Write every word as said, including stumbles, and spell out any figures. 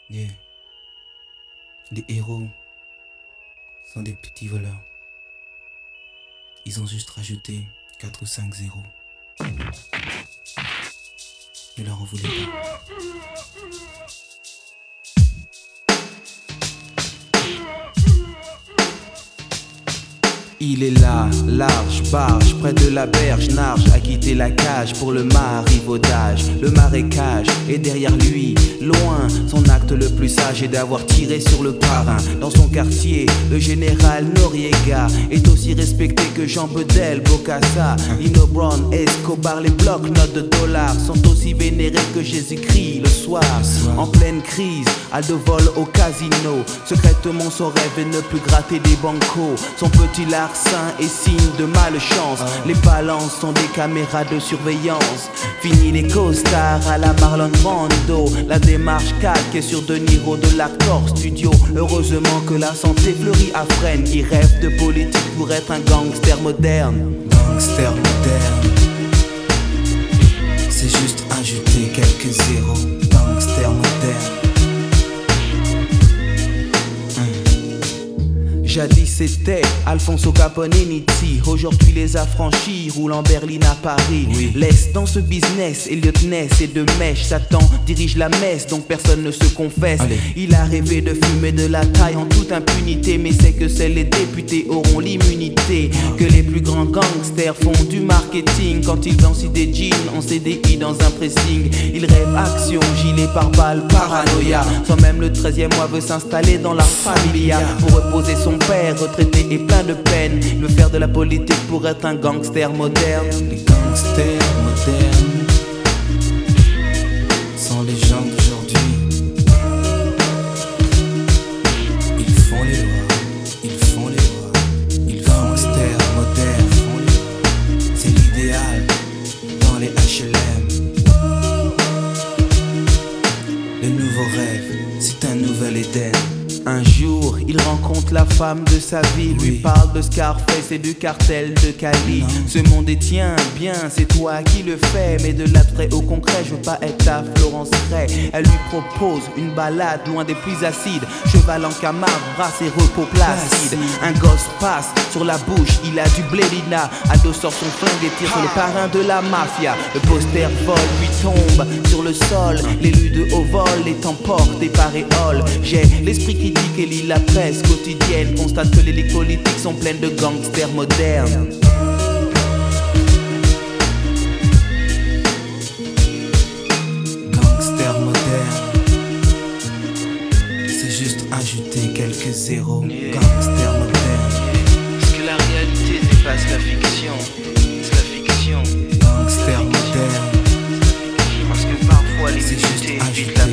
Yeah. Les héros sont des petits voleurs. Ils ont juste rajouté quatre ou cinq zéros. Ne leur en voulez pas. Il est là, large, barge, près de la berge, narge, a quitté la cage pour le marivaudage. Le marécage est derrière lui, loin, son acte le plus sage est d'avoir tiré sur le parrain. Dans son quartier, le général Noriega est aussi respecté que Jean Bedel, Bokassa, Nino Brown, Escobar. Les blocs-notes de dollars sont aussi vénérés que Jésus-Christ le soir. En pleine crise, Aldo vole au casino. Secrètement son rêve est ne plus gratter des bancos. Son petit larcin est signe de malchance. Les balances sont des caméras de surveillance. Fini les costards à la Marlon Brando. La démarche calque est sur De Niro de l'acteur studio. Heureusement que la santé fleurit à Fresnes. Il rêve de politique pour être un gangster moderne. Gangster moderne, c'est juste ajouter quelques zéros. Gangster moderne. Jadis c'était Alfonso Capone et Nitti. Aujourd'hui les affranchis roulent en Berlin à Paris. Oui. Laisse dans ce business Elliot Ness et de mèche. Satan dirige la messe donc personne ne se confesse. Allez. Il a rêvé de fumer de la taille en toute impunité. Mais c'est que seuls les députés auront l'immunité. Que les plus grands gangsters font du marketing quand ils dansent des jeans en C D I dans un pressing. Ils rêvent action, gilet par balle, paranoïa. Sans même le treizième mois veut s'installer dans la familia. Pour reposer son père retraité et plein de peine. Il veut faire de la politique pour être un gangster moderne. Les gangsters modernes sont les gens d'aujourd'hui. Ils font les lois, ils font les lois. Ils gangsters modernes, c'est l'idéal dans les H L M. Le nouveau rêve, c'est un nouvel Éden. Un jour, il rencontre la femme de sa vie. Lui oui. Parle de Scarface et du cartel de Cali. Non. Ce monde est tien, bien, c'est toi qui le fais. Mais de l'abstrait au concret, je veux pas être ta Florence Ray. Elle lui propose une balade loin des pluies acides. Cheval en Camargue, bras et repos placide. Un gosse passe sur la bouche, il a du blélina. Aldo sort son flingue et tire sur le parrain de la mafia. Le poster vol lui tombe sur le sol. L'élu de haut vol est emporté par éole. J'ai l'esprit critique et lit la presse quotidienne. Constate que les ligues politiques sont pleines de gangsters modernes. Gangsters modernes, c'est juste ajouter quelques zéros. Yeah. Gangsters modernes, parce que la réalité dépasse la fiction. C'est la fiction. Gangsters modernes, parce que parfois l'immunité évite la